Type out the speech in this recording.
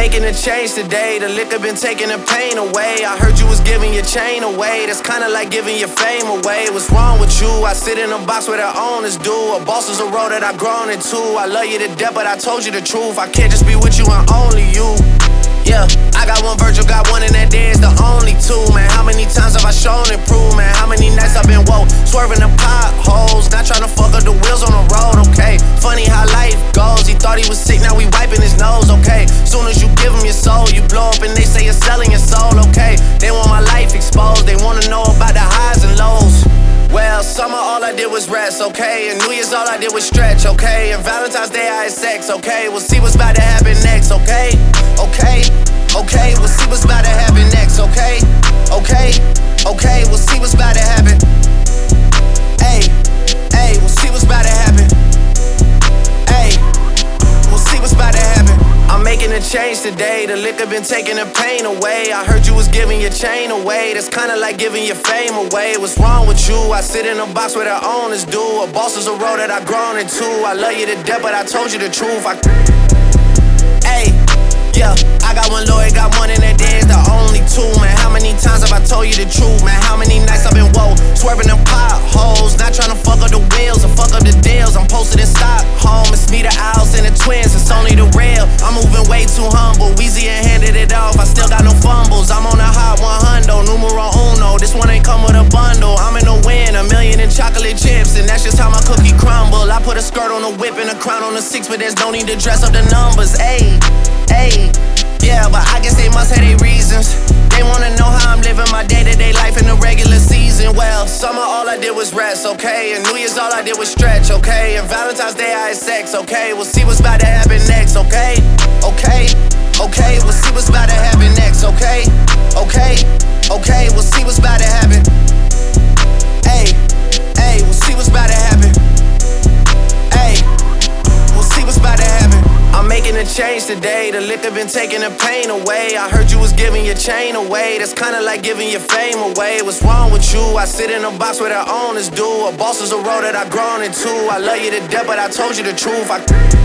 making a change today. The liquor been taking the pain away. I heard you was giving your chain away. That's kinda like giving your fame away. What's wrong with you? I sit in a box where the owners do. A boss is a road that I've grown into. I love you to death, but I told you the truth. I can't just be with you and only you. Yeah, I got one Virgil, got one, and that there is the only two, man. How many times have I shown and proved, man? How many nights I've been woke, swerving the potholes, not trying to fuck up the wheels on the road, okay? Funny how life goes, he thought he was sick, now we wiping his nose, okay? Soon as you give him your soul, you blow up and they say you're selling your soul, okay? They want my life exposed, they wanna know about the highs and lows. Well, summer all I did was rest, okay? And New Year's all I did was stretch, okay? And Valentine's Day I had sex, okay? We'll see what's about to happen next, okay? Okay, okay, we'll see what's about to happen next, okay? Okay, okay, we'll see what's about to happen. Hey, hey, we'll see what's about to happen. Hey, we'll see what's about to happen. I'm making a change today. The liquor been taking the pain away. I heard you was giving your chain away. That's kinda like giving your fame away. What's wrong with you? I sit in a box where the owners do. A boss is a road that I've grown into. I love you to death, but I told you the truth. Hey, yeah, I got one lawyer, got one, and that there is the only two, man. How many times have I told you the truth, man? How many nights I've been woke, swerving them potholes, not trying to fuck up the wheels or fuck up the deals. I'm posted in Stockholm, it's me, the Owls, and the twins, it's only the real. I'm moving way too humble, Weezy and handed it off, I still got no fumbles. I'm on a hot 100, numero uno, this one ain't come with a bundle. I'm in the win, $1 million in chocolate chips, and that's just how my cookie crumble. I put a skirt on a whip and a crown on a 6, but there's no need to dress up the numbers, ayy. Hey, yeah, but I guess they must have their reasons. They wanna know how I'm living my day-to-day life in the regular season. Well, summer all I did was rest, okay? And New Year's all I did was stretch, okay? And Valentine's Day I had sex, okay? We'll see what's about to happen next, okay? Okay, okay, we'll see what's about to happen next, okay? Okay, okay, we'll see what's about to happen. Hey, hey, we'll see what's about to happen. Hey, we'll see what's about to happen. I'm making a change today. The liquor been taking the pain away. I heard you was giving your chain away. That's kinda like giving your fame away. What's wrong with you? I sit in a box where the owners do. A boss is a road that I've grown into. I love you to death, but I told you the truth.